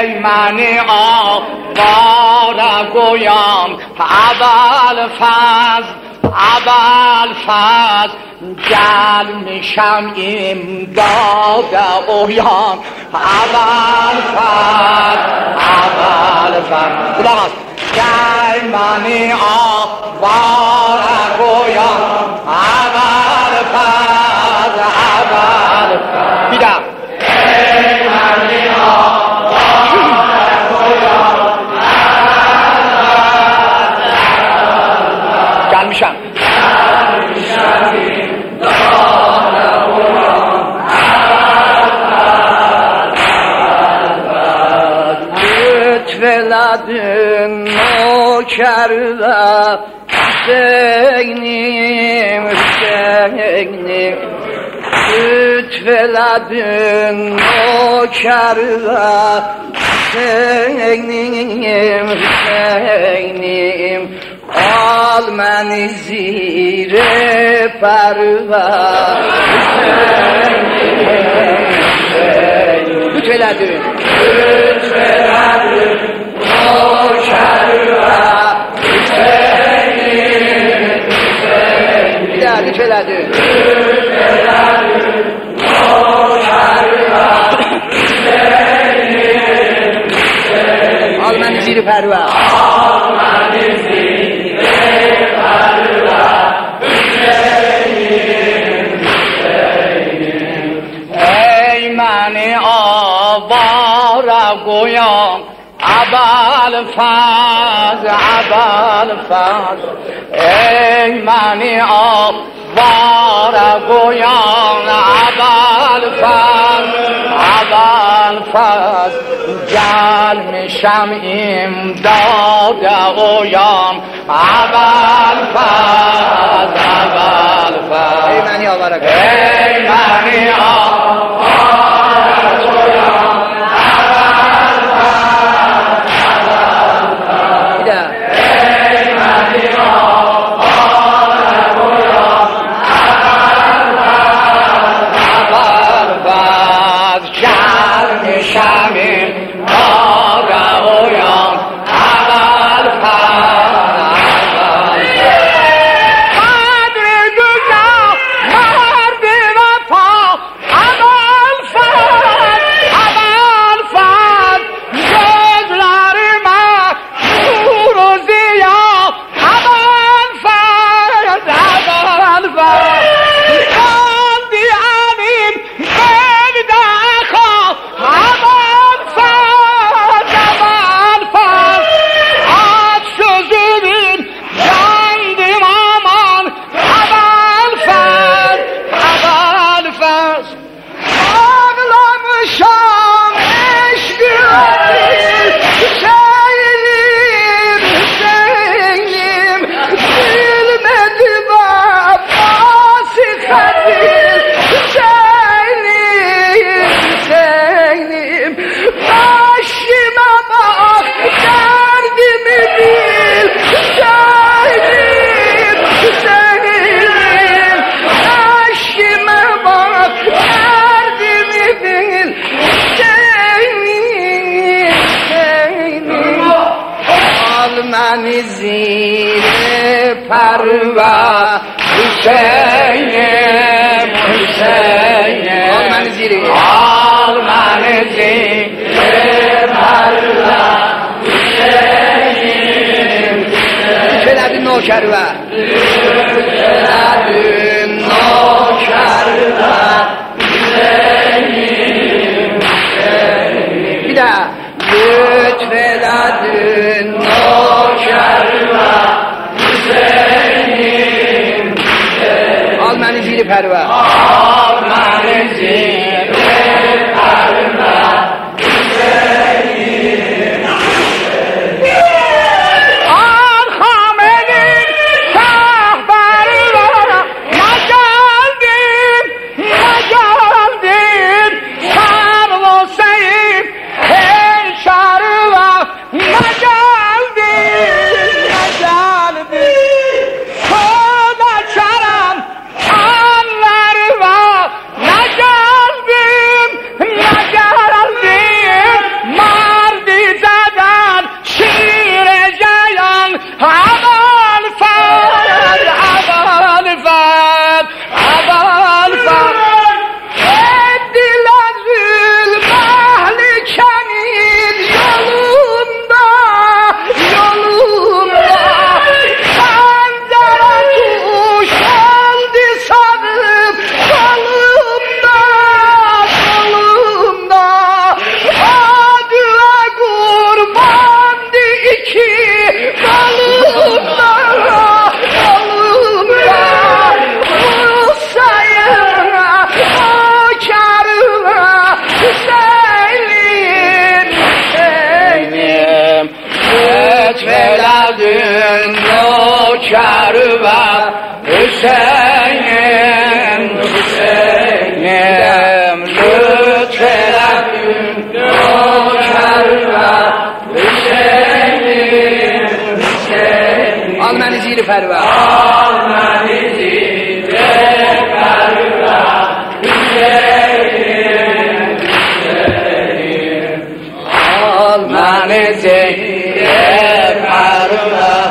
ای من آواره گویم اول فاز جل میشم امداد اویان اول فاز خدا ای من آواره گویم اول فاز بیدم ای من آواره گویم جل میشم ولدن نوکر و حسینیم ولدن نوکر و حسینیم آل من زیر پرور ولدن آل من زیر پرور ای من آواره گویم اول فاز ای من آواره گویم اول فاز جل میشم امداد اویان اول فاز ای منی آواره گویم من زیر پروا حسینیم آل من زیر پروا حسینیم ولد نوکر و حسینیم بیده لطف ولد آل من زیر پروا نوکر و حسینم حسینم لطف لبین نوکر و حسینم حسینم آل منی زیر پرور آل منی زیر پرور حسینم حسینم آل منی زیر پرور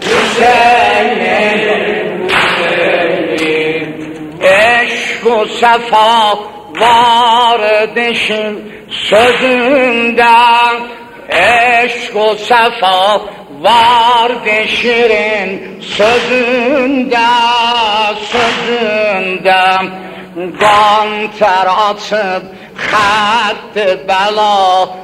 حسینم حسینم عشق و صفا واردشین sözünden eşk o sefa vardı şirin sözünden ganter atıp hattı bela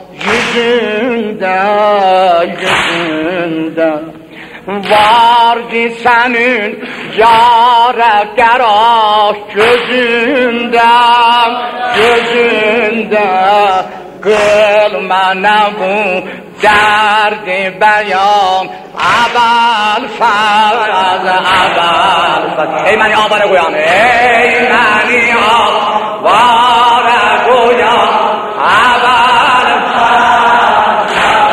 yüzünden vardı senin yâre gerah gözünden kılma ne bu derdi beyan abal faz ey mani avara koyan ey mani avara koyan abal faz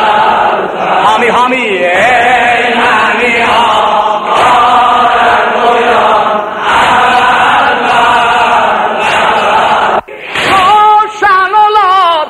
hami ey mani avara koyan abal faz sen olar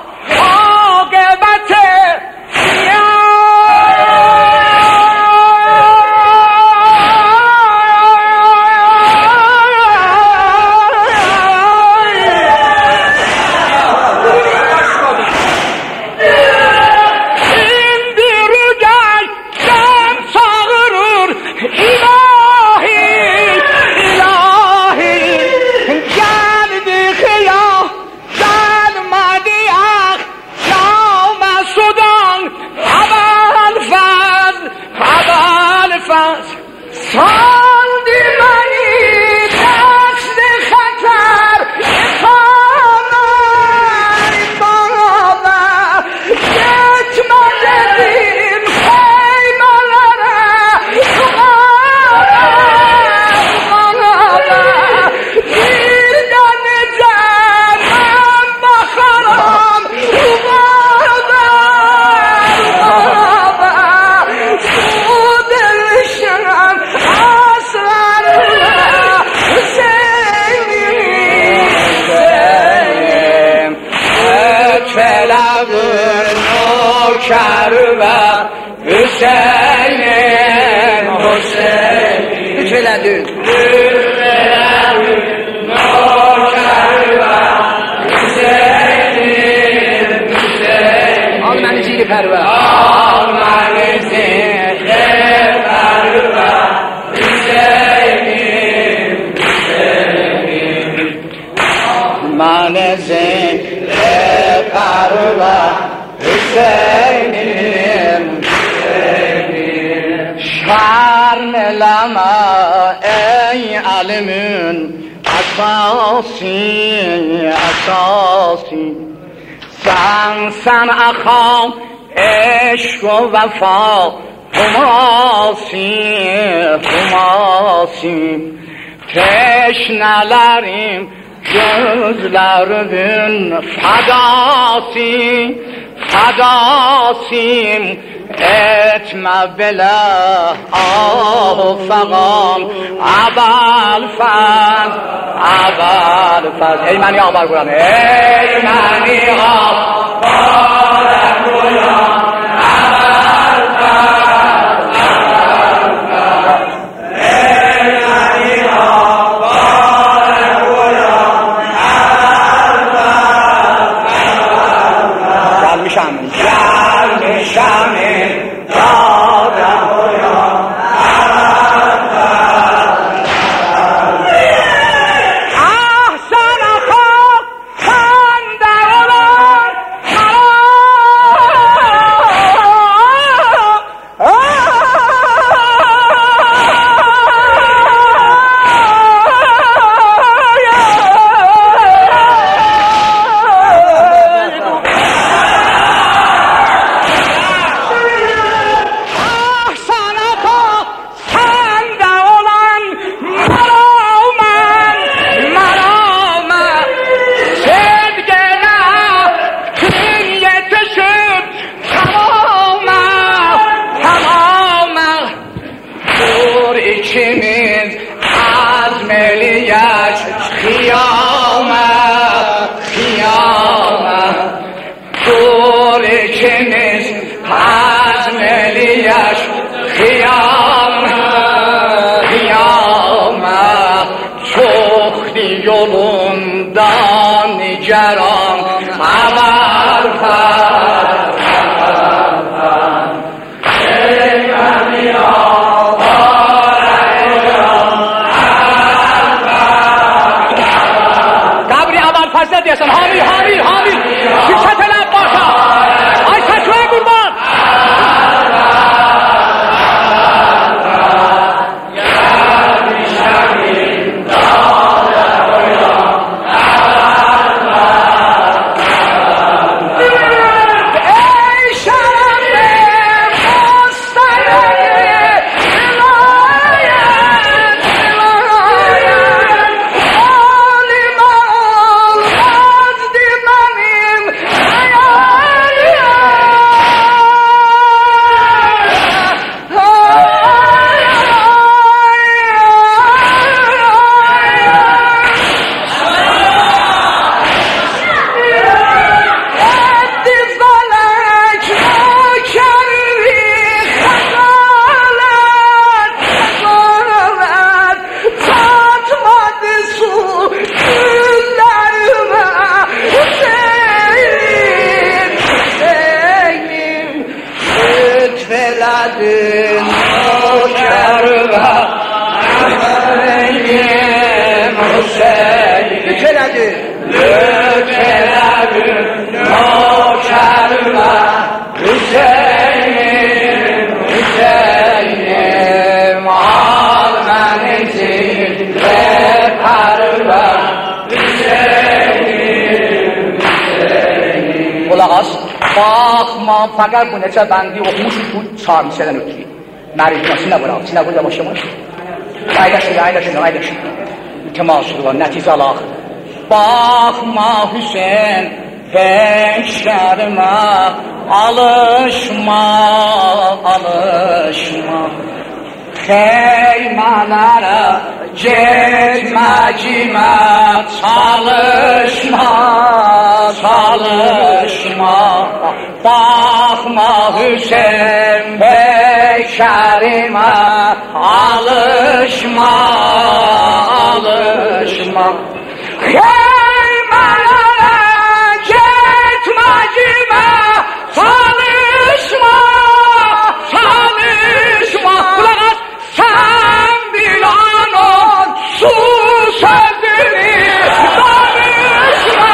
Hüseyin'im Hüseyin lütfeledin Hüseyin'im Hüseyin al məni ziri pərvər al məni ziri pərvər Hüseyin'im Hüseyin məni ziri pərvər Hüseyin'im şarm eleme ey alimin asasi sen akam eşk و vefa humasi teşnelerim gözlerimin fadasim etme bile fagam abal faz ey mani abar kuran ey mani abar kuran abal faz ey mani abar kuran abal faz gelmişem ikimiz hazmeliyaş kıyama çoktu yolundan niceran haber فضل دیسن حامی شیشه طلب باشا ای سچوه قربان فقط بونه چه بندی و خوشی بود چهار میشدن رو کی مریض نسی نبرا چی نبوده باشه ما aydaşın temasırlar netice alaq baxma Hüseyin gençlerime alışma xeymələrə getməcimə çalışma baxma Hüseyin beşərimə alışma xeymələrə getməcimə çalışma kulaq as sen bil anon su sözünü danışma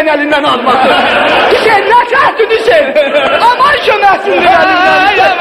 Hüseyin elinden almasın. Hüseyin ne çahtın Hüseyin? Aman şömersin elinden.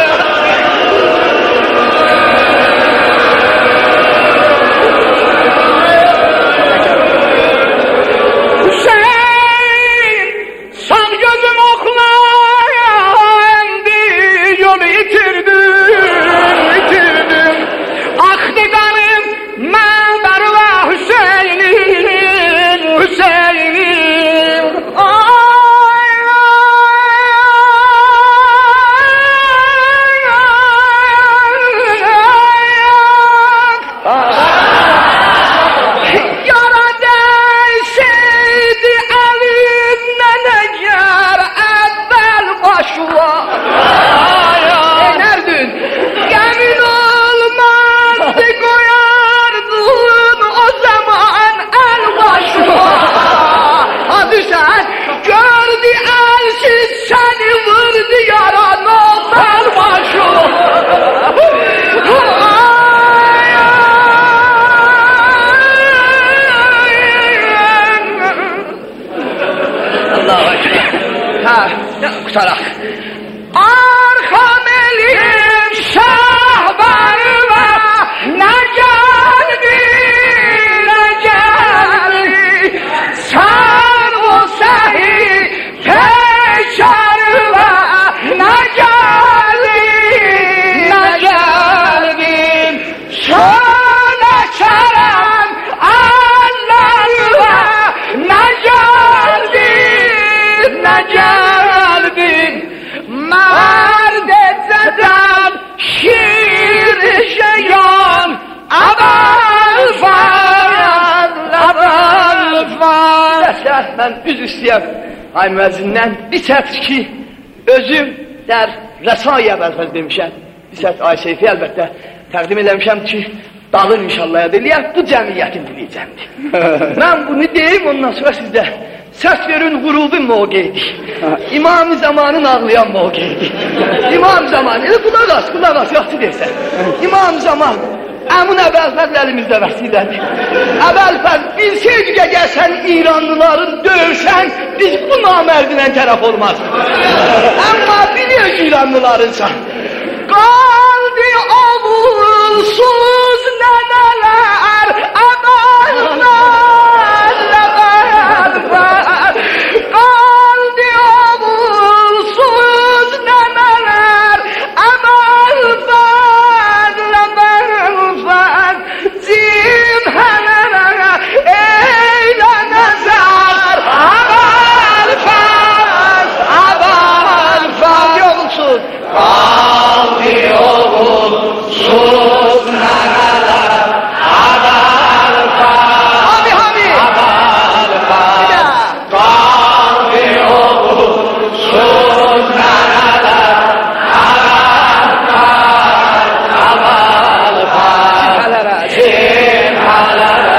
Kutarak. Arkam elim şahbarıma Necelbi, necelbi Sen o sehi peşarıma Necelbi, necelbi Şöyle çarem Allah'ıma Necelbi, necelbi Merde zedem şiir şeyan Abel faran, abel faran Ben üzr istəyəm ay müəzzindən bir sərt ki özüm der rəsai əvvəlfəz demişəm. Bir sərt ay seyfi əlbəttə təqdim eləmişəm ki dağır inşallah eləyək bu cəmiyyətin diliyəcəmdir. Mən bunu deyim ondan sonra sizdə səs verin qurubi mövqeydi. İmam-ı zamanın ağlayan mövqeydi. İmam zamanı, qulaq as, yaxşı deyirsən. İmam zaman, əmun Əbəlfəz əlimizdə vəsilədir. Əbəlfəz bilseydik əgər sən İranlıların döyürsən, biz bu namərdinə tərəf olmaz. Amma biliyoruz İranlılarınsan. Qaldı oğulsuz nənələr, əbəlfəz, əbəlfəz Qaldı oğulsuz nənələr, əbəlfəz, əbəlfəz Cimhələrə eylə nəzər, əbəlfəz, əbəlfəz Qaldı oğulsuz Qaldı oğulsuz nənələr Əbəlfəz, Hami Əbəlfəz Qaldı oğulsuz nənələr Əbəlfəz, Əbəlfəz Cimhələrə